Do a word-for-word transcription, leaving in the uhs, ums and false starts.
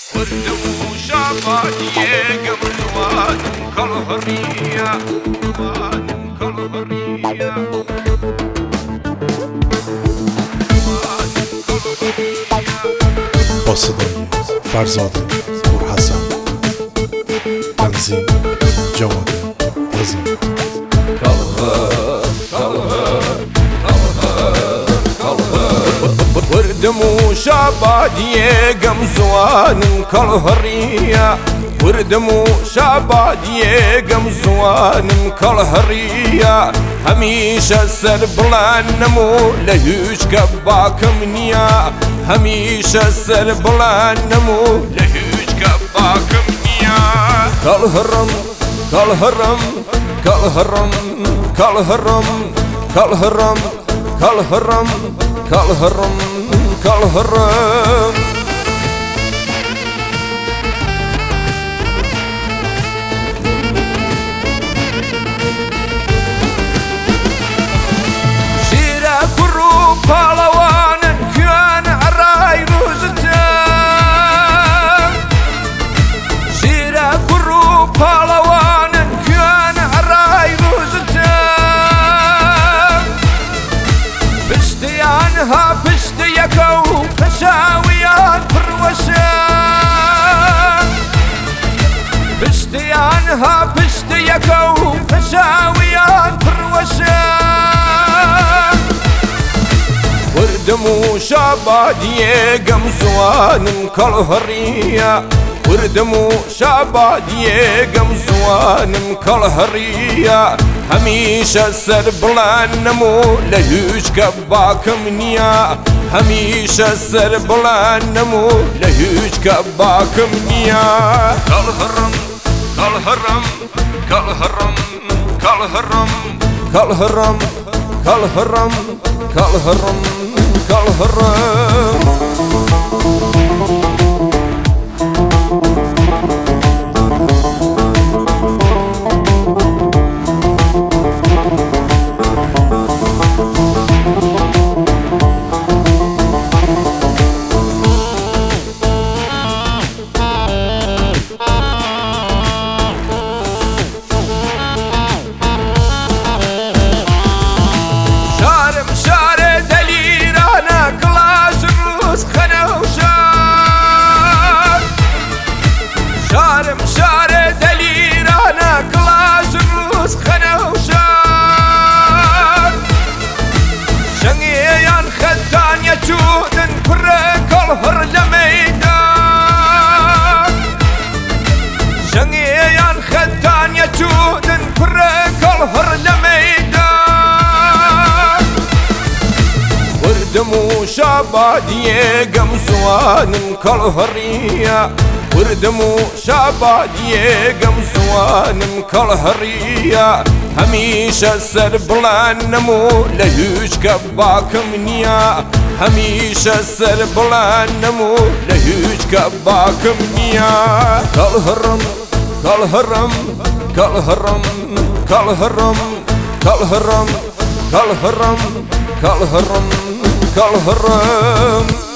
ورد وشعبانية قبل واد كالهرية واد كالهرية با صدای فرزاد پورحسن، تنظیم جواد رضا. ورد وشعبانية قمزوان كالهرية ورد وشعبانية قمزوان كالهرية هميشه سر بلند نمو لهوش كباك منيا هميشه سر بلند نمو لهوش كباك منيا كالهرم كالهرم كالهرم كالهرم كالهرم كالهرم كالهرم كالهرم شيرا كرو بالوان كان عراي روزتان شيرا كرو بالوان كان عراي روزتان بشتيانها بشتيكو فشاويان فروشان بشتيانها بشتيكو فشاويان فروشان ورد وشعبانية قمزوان كالهرية ورد وشعبانية قمزوان كالهرية هميشه سر بلند نمو لهوش كباك منيا هميشه سر بلند نمو لهوش كباك منيا كالهرم كالهرم كالهرم كالهرم كالهرم كالهرم كالهرم كالهرم جودن كرك الهر لميدان شنيان خدان يجودن كرك الهر لميدان ورد وشعبانية قمزوان كالهرية ورد وشعبانية قمزوان كالهرية هميشه سر بلند نمو لهوش كباك منيا هميشه سر بلند نمو لهوش كباك منيا كالهرم كالهرم كالهرم كالهرم كالهرم كالهرم كالهرم كالهرم